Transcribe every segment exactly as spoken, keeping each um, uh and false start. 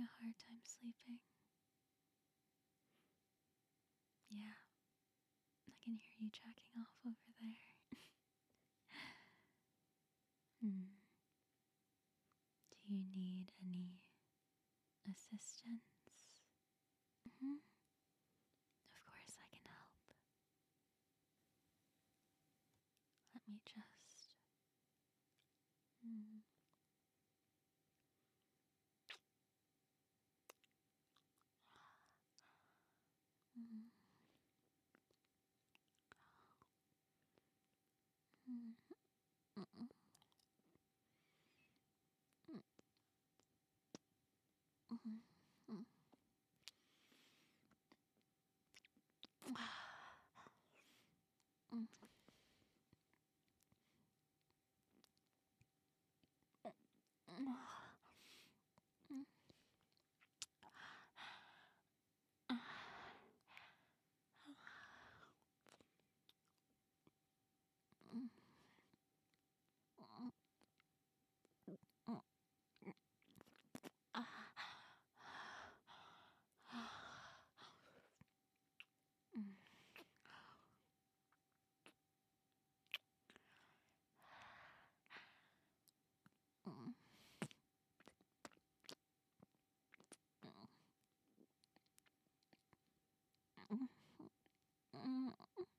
having a hard time sleeping? Yeah, I can hear you jacking off over there. Hmm. Do you need any assistance? Hmm. Of course, I can help. Let me just. Hmm. Hmm. Hmm. Mm-mm. Mm-mm. Mm-mm. Mm. Mm. Mm. Mm. Mm. Mm. Mm. Mm.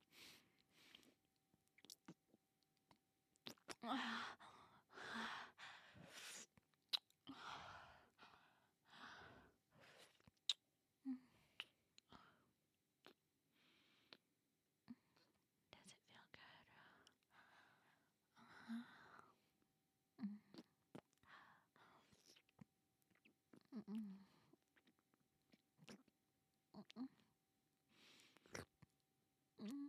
Does it feel good? Uh-huh. Mm. Mm-mm. Mm-mm. Mm.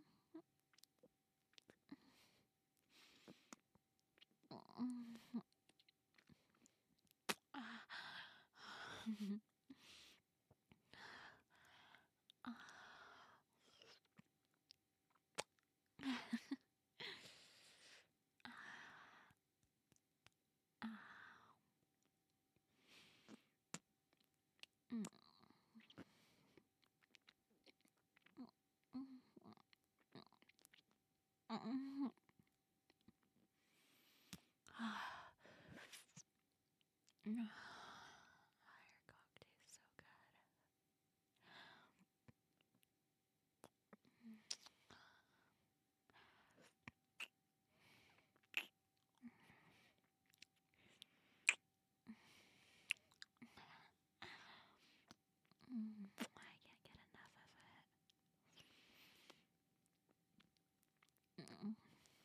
Mm. Mm. Mm. Your cock tastes so good. Mm. I can't get enough of it. Mm.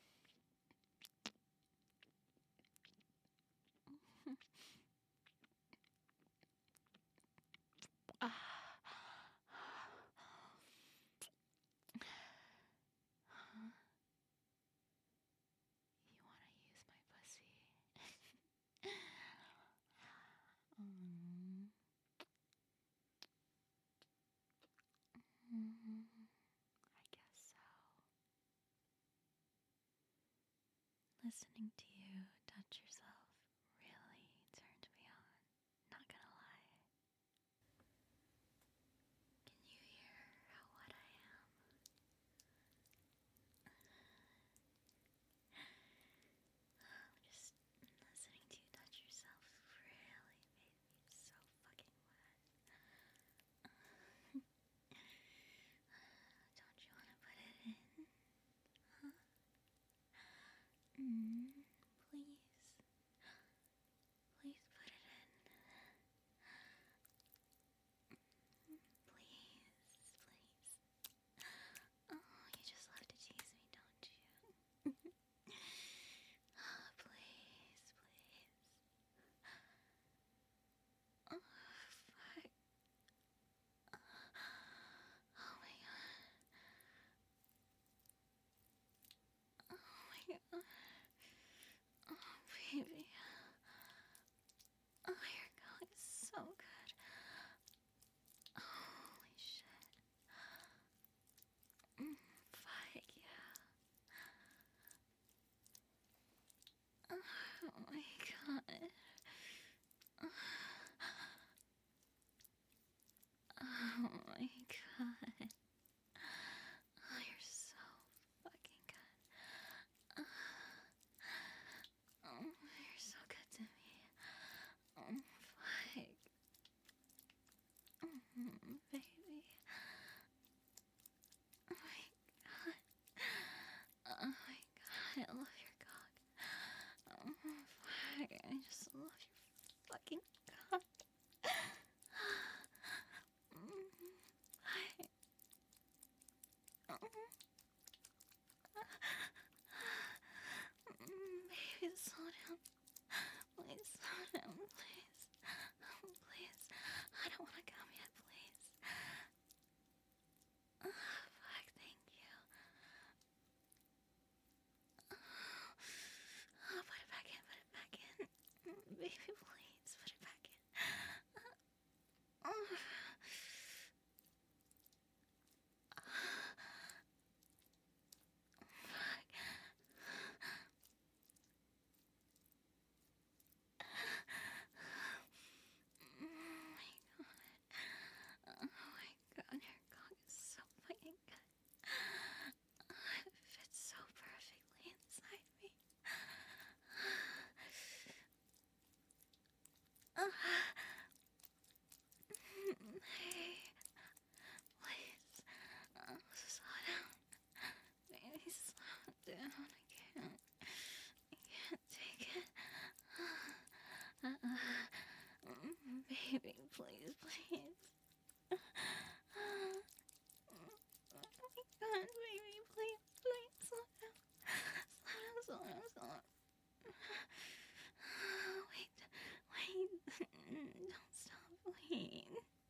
Huh? You want to use my pussy? Mm. Mm. I guess so. Listening to you touch yourself really turned me on. Not gonna lie. Can you hear how wet I am? Just listening to you touch yourself really made me so fucking wet. Don't you want to put it in? Huh? Mm. Baby, slow down. Please, slow down, please. Please. I don't want to come yet, please. Oh, fuck, thank you. Oh, put it back in, put it back in. Baby, please, put it back in. Oh. Oh my god, your cock is so fucking good. It fits so perfectly inside me. Hey, please, oh, slow down. Baby, slow down. I can't, I can't take it. Baby, please, please. Oh my god, baby, please, please, slow down. Slow down, slow down, slow down. Wait, wait. Don't stop, wait.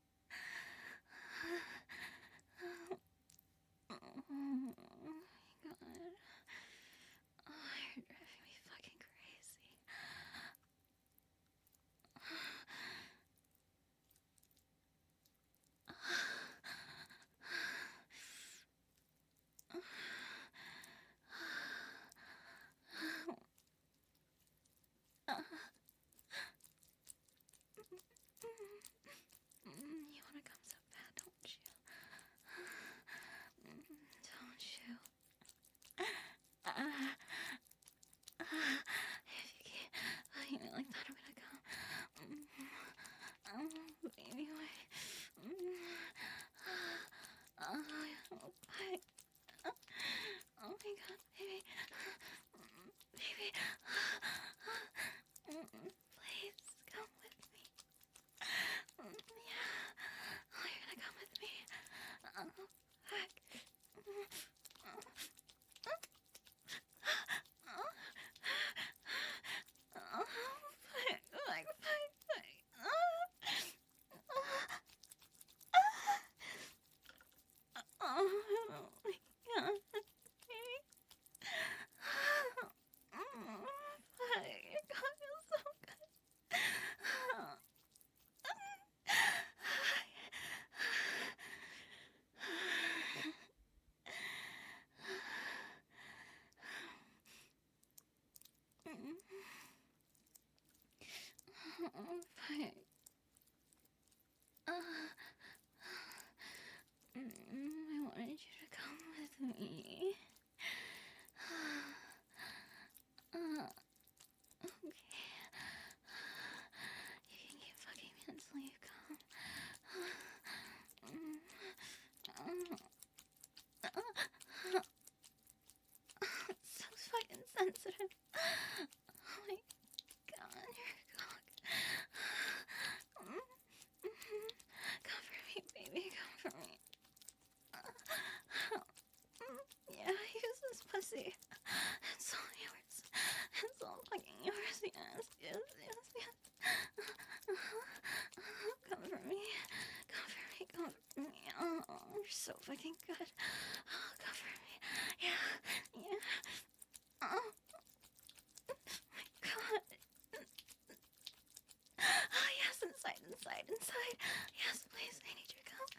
Oh my god. Oh, you're driving me fucking crazy. You wanna come so bad, don't you? Don't you? Uh, uh, if you keep playing it like that, I'm gonna come. Oh, baby, wait. Oh, wait. Oh my god, baby. Baby. Please, come with me. Yeah. Oh, you're gonna come with me. Oh, fuck. Oh, fuck, fuck, fuck, fuck. Oh, my god, baby. Oh, fuck, your cock is so good. Oh, fuck. Uh, I wanted you to come with me. Uh, okay. You can keep fucking me until you come. It's so fucking sensitive. Oh my god, your cock. Come for me, baby, come for me. Yeah, use this pussy. It's all yours. It's all fucking yours. Yes, yes, yes, yes. Come for me. Come for me, come for me. Oh, you're so fucking good. Oh, come for me. Yeah, yeah. Oh, my god. Oh, yes, inside, inside, inside. Yes, please, I need your come.